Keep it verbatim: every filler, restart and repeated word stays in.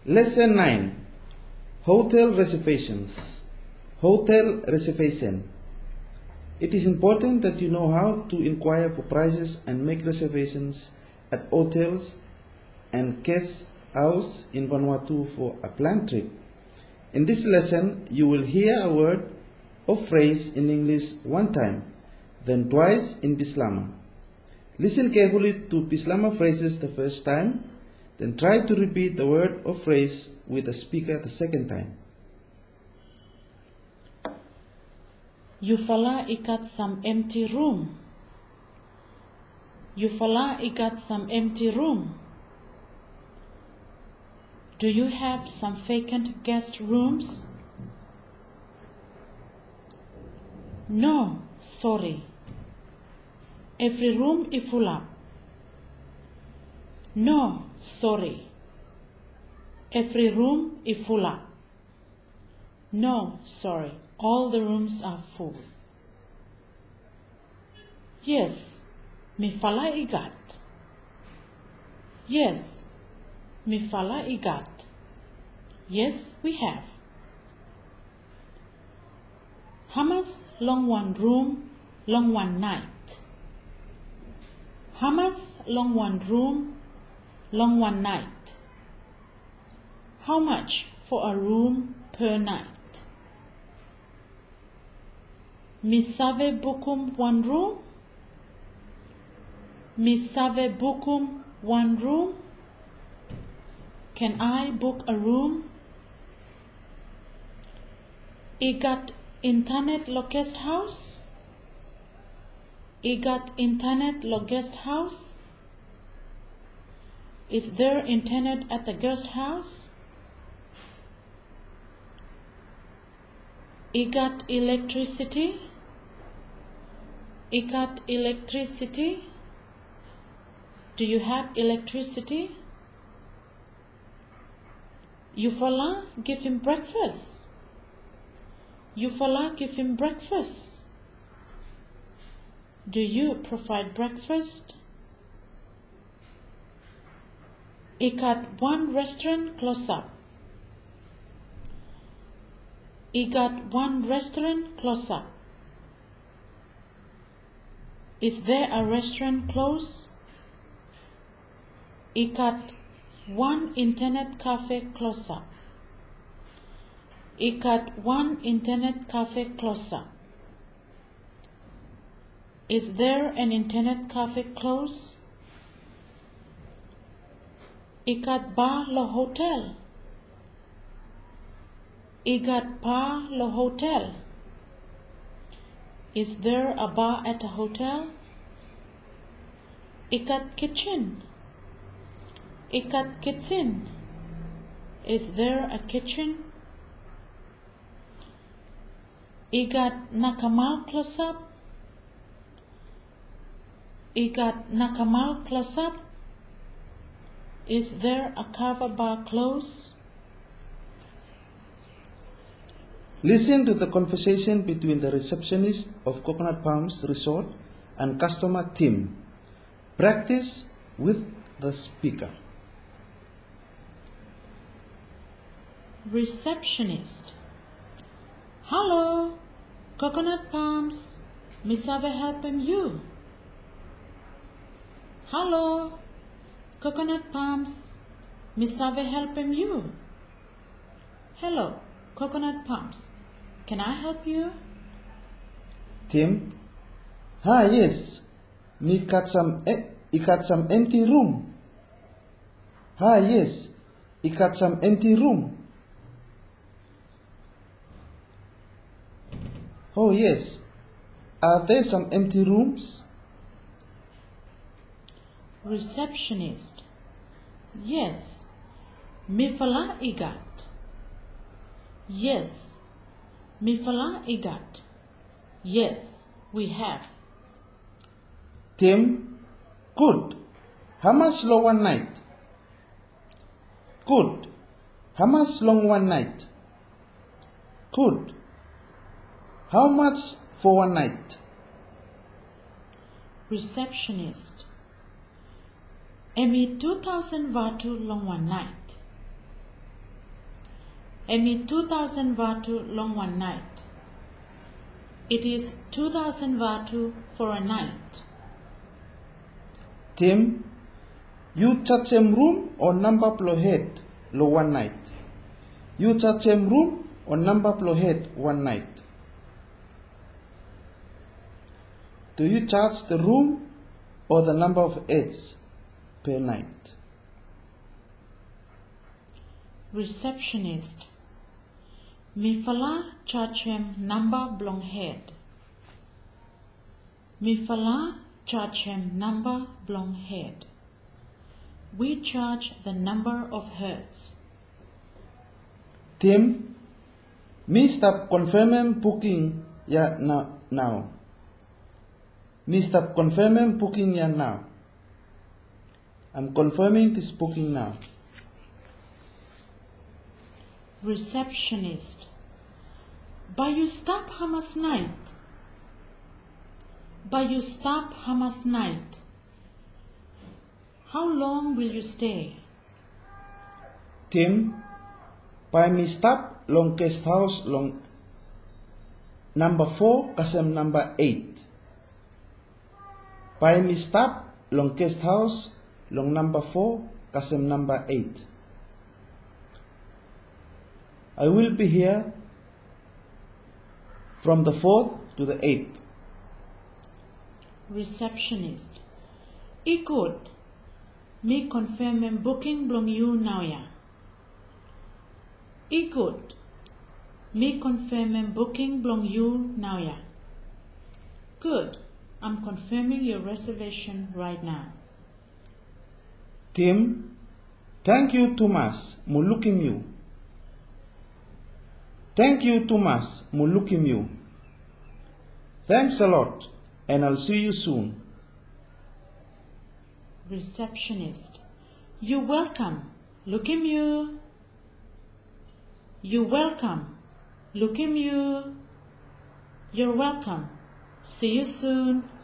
Lesson nine. Hotel reservations. Hotel reservation. It is important that you know how to inquire for prices and make reservations at hotels and guest house in Vanuatu for a planned trip. In this lesson, you will hear a word or phrase in English one time, then twice in Bislama. Listen carefully to Bislama phrases the first time, then try to repeat the word or phrase with the speaker the second time. Yufala ikat some empty room. Yufala ikat some empty room. Do you have some vacant guest rooms? No, sorry. Every room is full up. No, sorry. Every room is full up. No, sorry. All the rooms are full. Yes, mi fala igat. Yes, mi fala igat. Yes, we have. Hamas long one room, long one night. Hamas long one room, long one night. How much for a room per night? Mi save bukum one room? Mi save bukum one room? Can I book a room? Igat internet lo guest house? Igat internet lo guest house? Is there internet at the guest house? Igat electricity? Igat electricity? Do you have electricity? Yufala, give him breakfast. Yufala, give him breakfast. Do you provide breakfast? Igat one restaurant close up. Igat one restaurant close up. Is there a restaurant close? Igat one internet cafe close up. Igat one internet cafe close up. Is there an internet cafe close? Igat bar lo hotel. Igat bar lo hotel. Is there a bar at a hotel? Igat kitchen. Igat kitchen. Is there a kitchen? Igat nakamal close up. Igat nakamal close up. Is there a kava bar close? Listen to the conversation between the receptionist of Coconut Palms Resort and customer Tim. Practice with the speaker. Receptionist. Hello, Coconut Palms. Miss Ave helping you. Hello, Coconut Palms. Miss Ave helping you. Hello, Coconut Palms. Can I help you? Tim. Ah, yes. Me got some, e I got some empty room. Ah, yes. I got some empty room. Oh, yes. Are there some empty rooms? Receptionist. Yes. Mi fala igat. Yes. Mi fala igat. Yes, we have. Tim. Good. How much long one night? Good. How much long one night? Good. How much for one night? Receptionist. Emi two thousand watu long one night. Emi two thousand batu long one night. It is two thousand batu for a night. Tim, you charge him room or number plo head lo one night. You charge him room or number plo head one night. Do you charge the room or the number of heads per night? Receptionist. Mi fala charge him number blong head. Mi fala charge him number blong head. We charge the number of heads. Tim, me stop confirming booking ya now. now. Me stop confirming booking ya now. I'm confirming this booking now. Receptionist. But you stop Hamas night. But you stop Hamas night. How long will you stay? Tim, by me stop long guest house long number four kasem number eight. By me stop long guest house long number four kasem number eight. I will be here from the fourth to the eighth. Receptionist. Ikut. Me confirm em booking blong you now ya. Ikut. Me confirm em booking blong you now ya. Good. I'm confirming your reservation right now. Tim, thank you Thomas, mulukim you. Thank you Thomas, mulukim you. Thanks a lot, and I'll see you soon. Receptionist. You're welcome. Look him you. You're welcome. Look him you. You're welcome. See you soon.